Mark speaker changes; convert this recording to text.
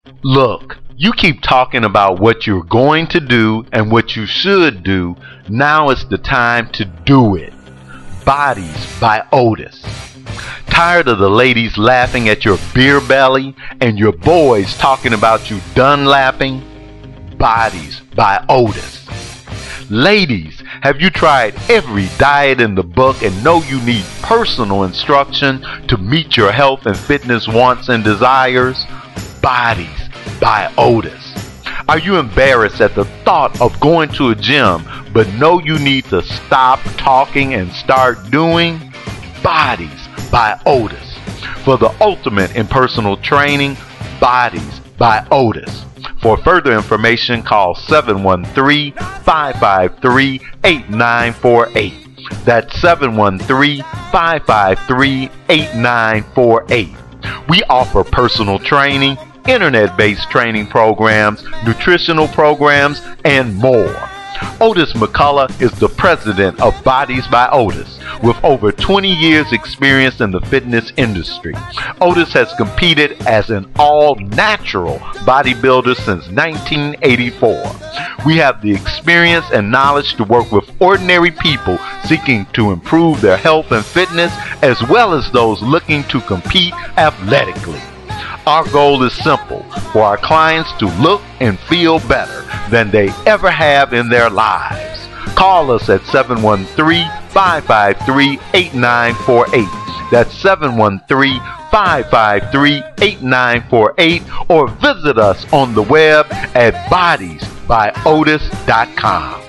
Speaker 1: Look, you keep talking about what you're going to do and what you should do. Now is the time to do it. Bodies by Otis. Tired of the ladies laughing at your beer belly and your boys talking about you done laughing? Bodies by Otis. Ladies, have you tried every diet in the book and know you need personal instruction to meet your health and fitness wants and desires? Bodies by Otis. Are you embarrassed at the thought of going to a gym but know you need to stop talking and start doing? Bodies by Otis. For the ultimate in personal training, Bodies by Otis. For further information, call 713-553-8948. That's 713-553-8948. We offer personal training, internet-based training programs, nutritional programs, and more. Otis McCullough is the president of Bodies by Otis. With over 20 years experience in the fitness industry, Otis has competed as an all-natural bodybuilder since 1984. We have the experience and knowledge to work with ordinary people seeking to improve their health and fitness, as well as those looking to compete athletically. Our goal is simple: for our clients to look and feel better than they ever have in their lives. Call us at 713-553-8948. That's 713-553-8948, or visit us on the web at bodiesbyotis.com.